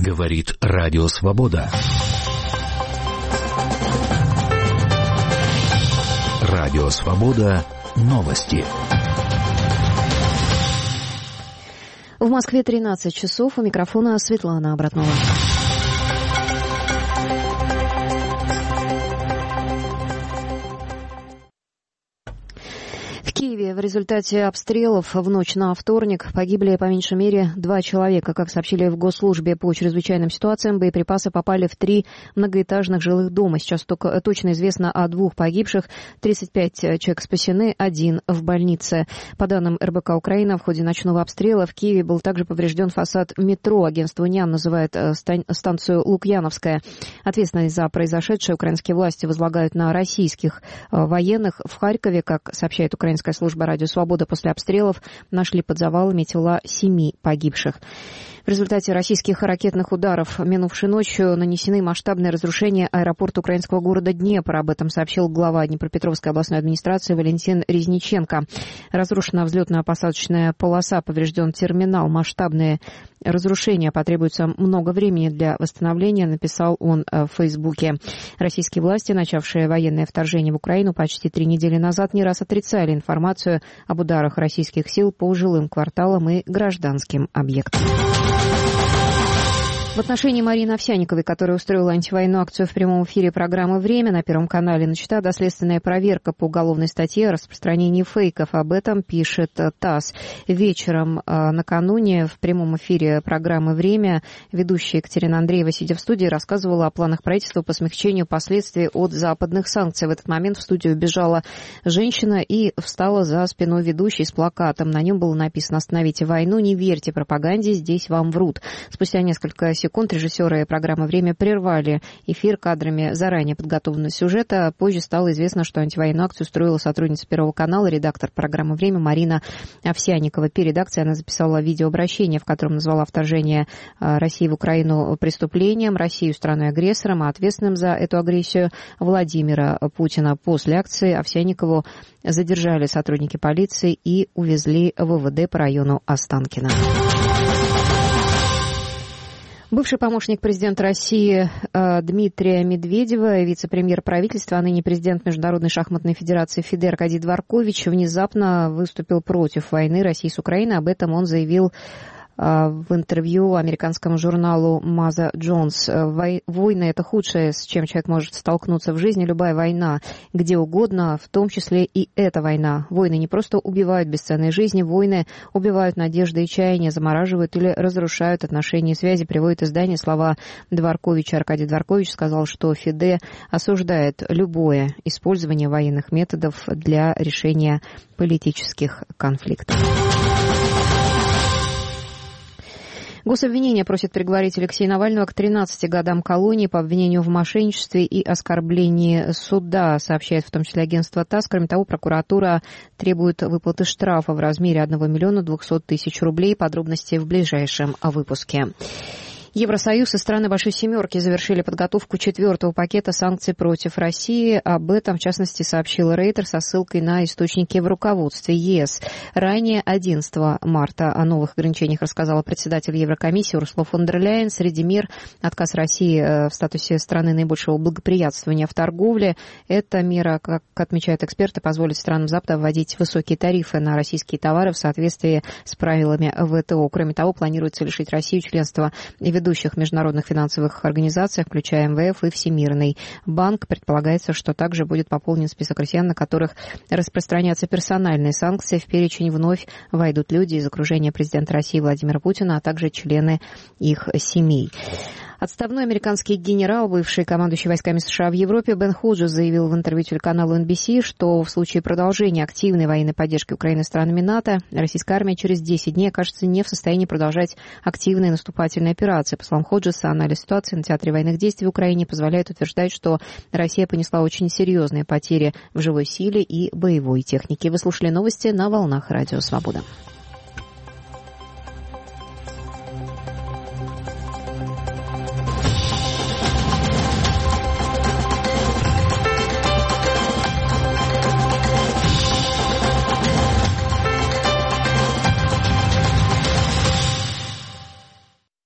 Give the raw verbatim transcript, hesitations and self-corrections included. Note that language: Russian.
Говорит Радио Свобода. Радио Свобода. Новости. В Москве тринадцать часов. У микрофона Светлана Обратнова. В Киеве в результате обстрелов в ночь на вторник погибли по меньшей мере два человека. Как сообщили в Госслужбе по чрезвычайным ситуациям, боеприпасы попали в три многоэтажных жилых дома. Сейчас только точно известно о двух погибших. тридцать пять человек спасены, один в больнице. По данным эр бэ ка Украина, в ходе ночного обстрела в Киеве был также поврежден фасад метро. Агентство УНИАН называет станцию Лукьяновская. Ответственность за произошедшее украинские власти возлагают на российских военных. В Харькове, как сообщает украинская служба «Радио Свобода», после обстрелов нашли под завалами тела семи погибших. В результате российских ракетных ударов минувшей ночью нанесены масштабные разрушения аэропорта украинского города Днепр. Об этом сообщил глава Днепропетровской областной администрации Валентин Резниченко. Разрушена взлетно-посадочная полоса, поврежден терминал. Масштабные разрушения, потребуется много времени для восстановления, написал он в Фейсбуке. Российские власти, начавшие военное вторжение в Украину почти три недели назад, не раз отрицали информацию об ударах российских сил по жилым кварталам и гражданским объектам. В отношении Марины Овсянниковой, которая устроила антивоенную акцию в прямом эфире программы «Время» на Первом канале, начата доследственная проверка по уголовной статье о распространении фейков. Об этом пишет ТАСС. Вечером э, накануне в прямом эфире программы «Время» ведущая Екатерина Андреева, сидя в студии, рассказывала о планах правительства по смягчению последствий от западных санкций. В этот момент в студию бежала женщина и встала за спиной ведущей с плакатом. На нем было написано: «Остановите войну, не верьте пропаганде, здесь вам врут». Спустя несколько секунд режиссеры программы «Время» прервали эфир кадрами заранее подготовленного сюжета. Позже стало известно, что антивоенную акцию устроила сотрудница Первого канала, редактор программы «Время» Марина Овсянникова. Перед акцией она записала видеообращение, в котором назвала вторжение России в Украину преступлением, Россию страной-агрессором, а ответственным за эту агрессию Владимира Путина. После акции Овсянникову задержали сотрудники полиции и увезли в вэ вэ дэ по району Останкино. Бывший помощник президента России э, Дмитрия Медведева, вице-премьер правительства, а ныне президент Международной шахматной федерации ФИДЕ Аркадий Дворкович внезапно выступил против войны России с Украиной. Об этом он заявил в интервью американскому журналу Маза Джонс. Войны — это худшее, с чем человек может столкнуться в жизни. Любая война, где угодно, в том числе и эта война. Войны не просто убивают бесценные жизни, войны убивают надежды и чаяния, замораживают или разрушают отношения и связи. Приводит издание слова Дворковича. Аркадий Дворкович сказал, что ФИДЕ осуждает любое использование военных методов для решения политических конфликтов. Гособвинение просит приговорить Алексея Навального к тринадцати годам колонии по обвинению в мошенничестве и оскорблении суда, сообщает в том числе агентство ТАСС. Кроме того, прокуратура требует выплаты штрафа в размере одного миллиона двухсот тысяч рублей. Подробности в ближайшем выпуске. Евросоюз и страны Большой Семерки завершили подготовку четвертого пакета санкций против России. Об этом, в частности, сообщил Рейтер со ссылкой на источники в руководстве ЕС. Ранее, одиннадцатого марта, о новых ограничениях рассказала председатель Еврокомиссии Урсула фон дер Ляйен. Среди мер отказ России в статусе страны наибольшего благоприятствования в торговле. Эта мера, как отмечают эксперты, позволит странам Запада вводить высокие тарифы на российские товары в соответствии с правилами вэ тэ о. Кроме того, планируется лишить Россию членства в ведущих международных финансовых организациях, включая эм вэ эф и Всемирный банк. Предполагается, что также будет пополнен список россиян, на которых распространятся персональные санкции. В перечень вновь войдут люди из окружения президента России Владимира Путина, а также члены их семей. Отставной американский генерал, бывший командующий войсками США в Европе, Бен Ходжес заявил в интервью телеканалу эн би си, что в случае продолжения активной военной поддержки Украины странами НАТО, российская армия через десять дней окажется не в состоянии продолжать активные наступательные операции. По словам Ходжеса, анализ ситуации на театре военных действий в Украине позволяет утверждать, что Россия понесла очень серьезные потери в живой силе и боевой технике. Вы слушали новости на волнах Радио Свобода.